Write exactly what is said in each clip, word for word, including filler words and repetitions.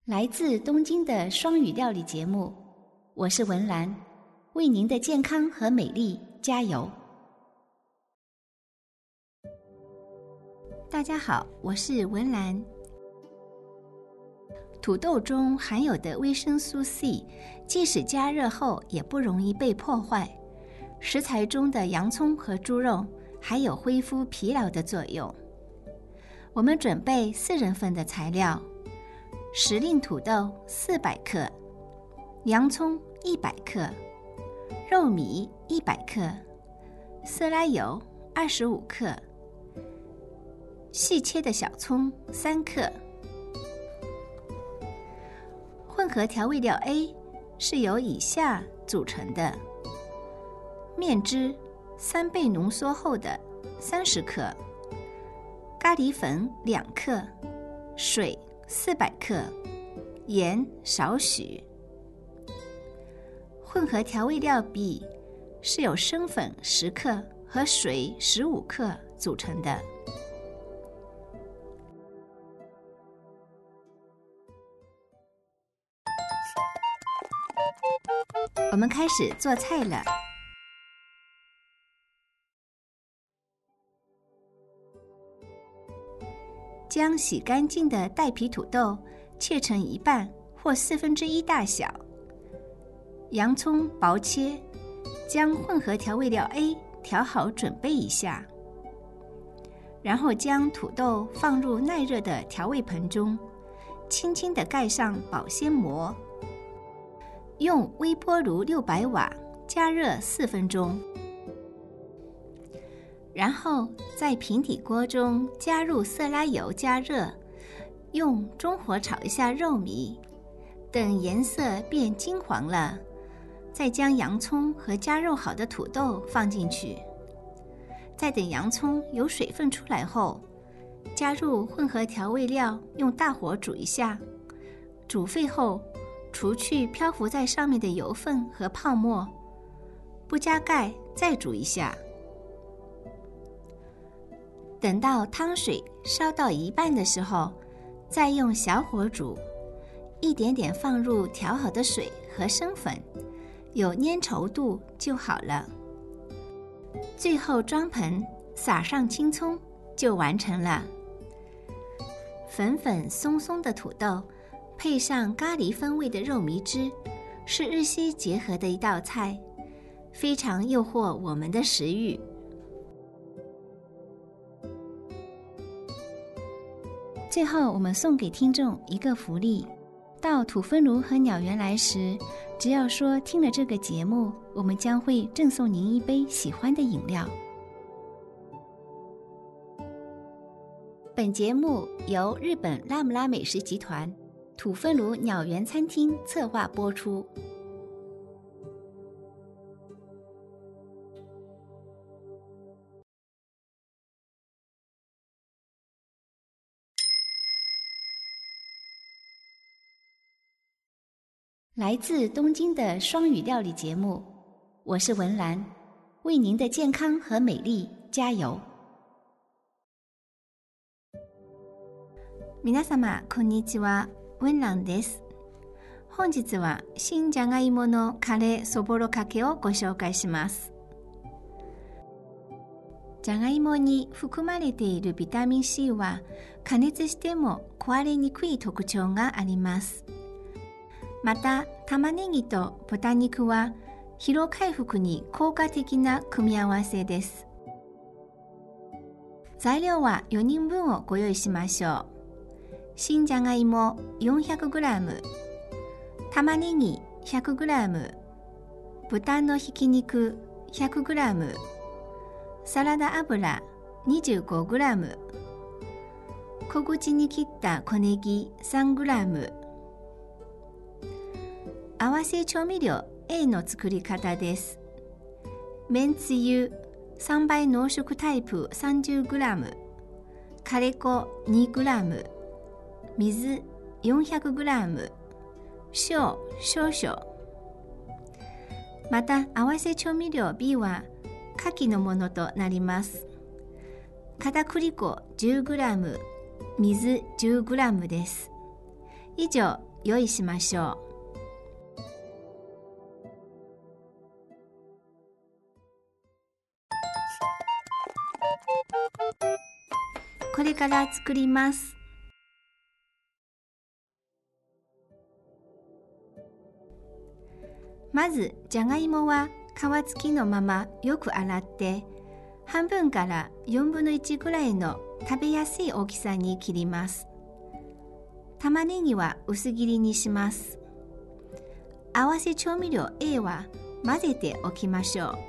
来自东京的双语料理节目，我是文兰，为您的健康和美丽加油。大家好，我是文兰。土豆中含有的维生素 C， 即使加热后也不容易被破坏。食材中的洋葱和猪肉还有恢复疲劳的作用。我们准备四人份的材料：时令土豆四百克，洋葱一百克，肉糜一百克，色拉油二十五克，细切的小葱三克。混合调味料 A 是由以下组成的：面汁三倍浓缩后的三十克，咖喱粉两克，水四百克，盐少许。混合调味料 B 是由生粉十克和水十五克组成的。我们开始做菜了。将洗干净的带皮土豆切成一半或四分之一大小，洋葱薄切，将混合调味料 A 调好准备一下，然后将土豆放入耐热的调味盆中，轻轻地盖上保鲜膜，用微波炉六百瓦加热四分钟，然后在平底锅中加入色拉油加热，用中火炒一下肉糜，等颜色变金黄了，再将洋葱和加热好的土豆放进去，再等洋葱有水分出来后，加入混合调味料，用大火煮一下，煮沸后除去漂浮在上面的油分和泡沫，不加盖再煮一下。等到汤水烧到一半的时候，再用小火煮，一点点放入调好的水和生粉，有粘稠度就好了。最后装盆，撒上青葱，就完成了。粉粉松松的土豆配上咖喱风味的肉糜汁，是日西结合的一道菜，非常诱惑我们的食欲。最后，我们送给听众一个福利：到土芬炉和鸟园来时，只要说听了这个节目，我们将会赠送您一杯喜欢的饮料。本节目由日本拉姆拉美食集团土芬炉鸟园餐厅策划播出。来自东京的双语料理节目，我是文兰，为您的健康和美丽加油。皆様こんにちは、文蘭です。本日は新じゃがいものカレーそぼろかけをご紹介します。じゃがいもに含まれているビタミン C は加熱しても壊れにくい特徴があります。また玉ねぎと豚肉は疲労回復に効果的な組み合わせです。材料はよにんぶんをご用意しましょう。新じゃがいも よんひゃくグラム、 玉ねぎ ひゃくグラム、 豚のひき肉 ひゃくグラム、 サラダ油 にじゅうごグラム、 小口に切った小ネギ さんグラム。合わせ調味料 A の作り方です。めんつゆさんばい濃縮タイプ さんじゅうグラム、 カレー粉 にグラム、 水 よんひゃくグラム、 塩少々。また合わせ調味料 B は牡蠣のものとなります。片栗粉 じゅうグラム、 水 じゅうグラム です。以上、 用意しましょう。これから作ります。まず、じゃがいもは皮付きのままよく洗って、半分からよんぶんのいちぐらいの食べやすい大きさに切ります。玉ねぎは薄切りにします。合わせ調味料 A は混ぜておきましょう。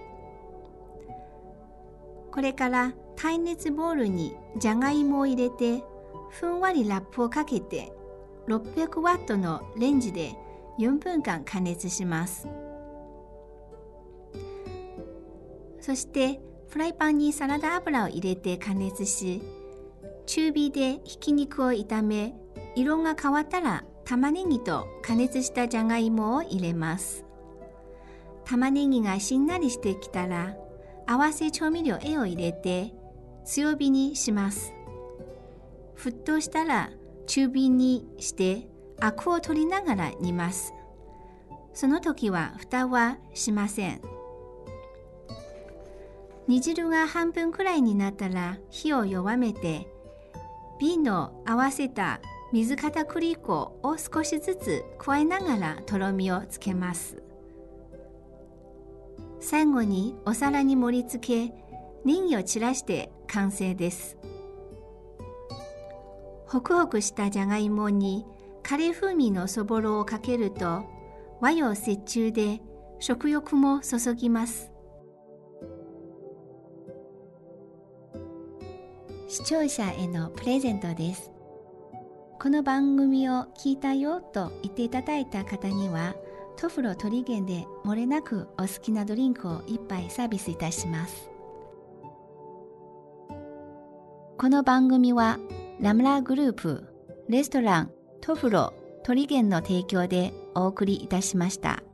これから耐熱ボウルにじゃがいもを入れて、ふんわりラップをかけてろっぴゃくワットのレンジでよんぷんかん加熱します。そしてフライパンにサラダ油を入れて加熱し、中火でひき肉を炒め、色が変わったら玉ねぎと加熱したじゃがいもを入れます。玉ねぎがしんなりしてきたら、合わせ調味料 A を入れて強火にします。沸騰したら中火にしてアクを取りながら煮ます。その時は蓋はしません。煮汁が半分くらいになったら火を弱めて、瓶の合わせた水片栗粉を少しずつ加えながらとろみをつけます。最後にお皿に盛り付け、ネギを散らして完成です。ホクホクしたじゃがいもにカレー風味のそぼろをかけると、和洋折衷で食欲もそそぎます。視聴者へのプレゼントです。この番組を聞いたよと言っていただいた方には、トフロ鳥源で漏れなくお好きなドリンクを一杯サービスいたします。この番組はラムラグループレストラントフロ鳥源の提供でお送りいたしました。